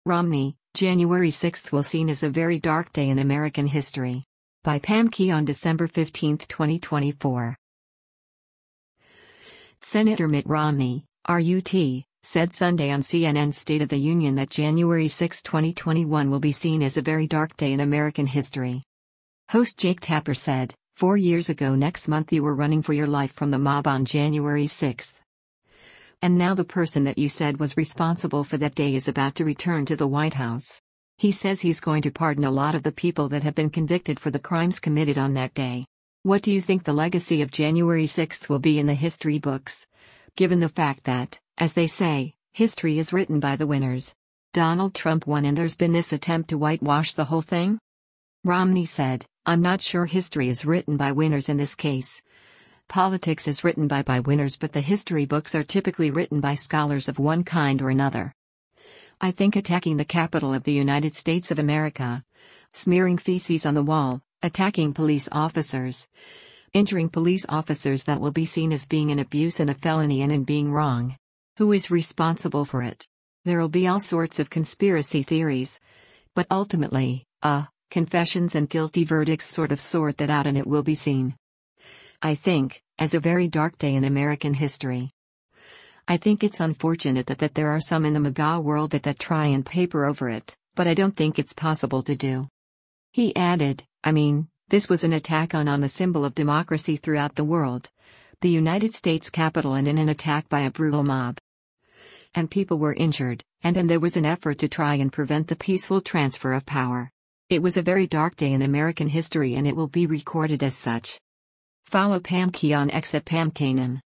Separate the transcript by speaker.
Speaker 1: Romney, January 6 will seen as a very dark day in American history. By Pam Key on December 15, 2024. Senator Mitt Romney, RUT, said Sunday on CNN's State of the Union that January 6, 2021 will be seen as a very dark day in American history. Host Jake Tapper said, 4 years ago next month you were running for your life from the mob on January 6. And now the person that you said was responsible for that day is about to return to the White House. He says he's going to pardon a lot of the people that have been convicted for the crimes committed on that day. What do you think the legacy of January 6 will be in the history books? Given the fact that, as they say, history is written by the winners. Donald Trump won and there's been this attempt to whitewash the whole thing? Romney said, I'm not sure history is written by winners in this case. Politics is written by winners, but the history books are typically written by scholars of one kind or another. I think attacking the Capitol of the United States of America, smearing feces on the wall, attacking police officers, injuring police officers, that will be seen as being an abuse and a felony and in being wrong. Who is responsible for it? There'll be all sorts of conspiracy theories. But ultimately, confessions and guilty verdicts sort that out and it will be seen. I think, as a very dark day in American history. I think it's unfortunate that there are some in the MAGA world that try and paper over it, but I don't think it's possible to do. He added, this was an attack on the symbol of democracy throughout the world, the United States Capitol, and in an attack by a brutal mob. And people were injured, and there was an effort to try and prevent the peaceful transfer of power. It was a very dark day in American history and it will be recorded as such. Follow Pam Key on X at Pam Kanem.